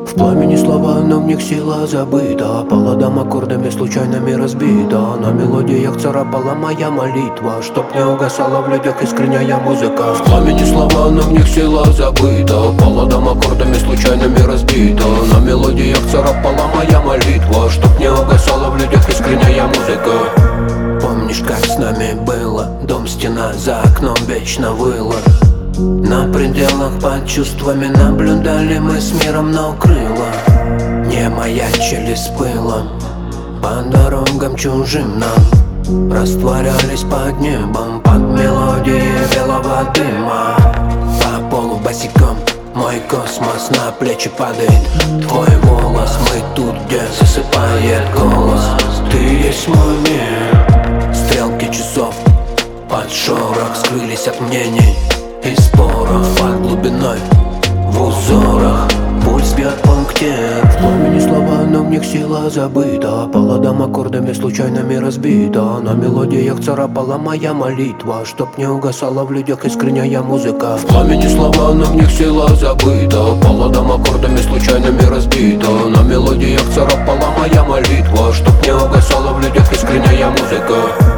В пламени слова, но в них сила забыта. По ладам аккордами случайными разбита. На мелодиях царапала моя молитва, чтоб не угасала в людях искренняя музыка. В пламени слова, но в них сила забыта. По ладам аккордами случайными разбита. На мелодиях царапала моя молитва, чтоб не угасала в людях искренняя музыка. Помнишь, как с нами было? Дом, стена, за окном вечно выла. На пределах под чувствами наблюдали мы с миром, но крыла не маячили с пылом. По дорогам чужим нам растворялись под небом, под мелодией белого дыма. По полу босиком мой космос на плечи падает. Твой волос, мы тут, где засыпает голос. Ты есть мой мир. Стрелки часов под шорох скрылись от мнений и споров. Под глубиной в узорах пульс бьет пунктир. В пламени слова, но в них сила забыта. По ладам аккордами случайными разбита. На мелодиях царапала моя молитва, чтоб не угасала в людях искренняя музыка. В пламени слова, но в них сила забыта. По ладам аккордами случайными разбита. На мелодиях царапала моя молитва, чтоб не угасала в людях искренняя музыка.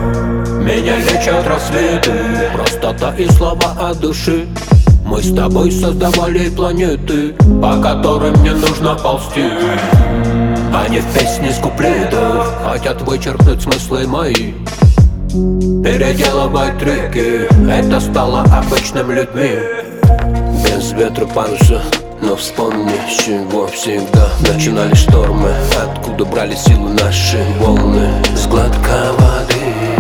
Меня лечат рассветы, простота и слова от души. Мы с тобой создавали планеты, по которым мне нужно ползти. Они в песне с куплетов хотят вычеркнуть смыслы мои, переделывать треки, это стало обычным людьми. Без ветра паруса, но вспомни, с чего всегда начинали штормы. Откуда брали силу наши волны? С глотка воды.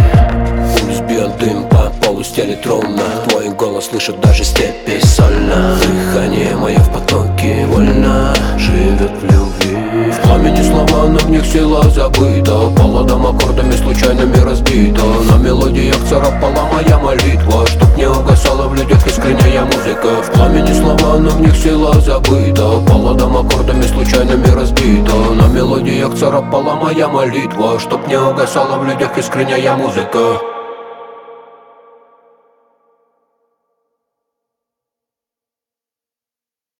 Пульс бьет дым по полу, стелит ровно. Твой голос слышит даже степи сольно. Дыхание мое в потоке вольно живет в любви. В пламени слова, но в них сила забыта. По ладам аккордами случайными разбита. На мелодиях царапала моя молитва, чтоб не угасала в людях искренняя музыка. В пламени слова, но в них сила забыта. По ладам аккордами случайными разбита. На мелодиях царапала моя молитва, чтоб не угасала в людях искренняя музыка.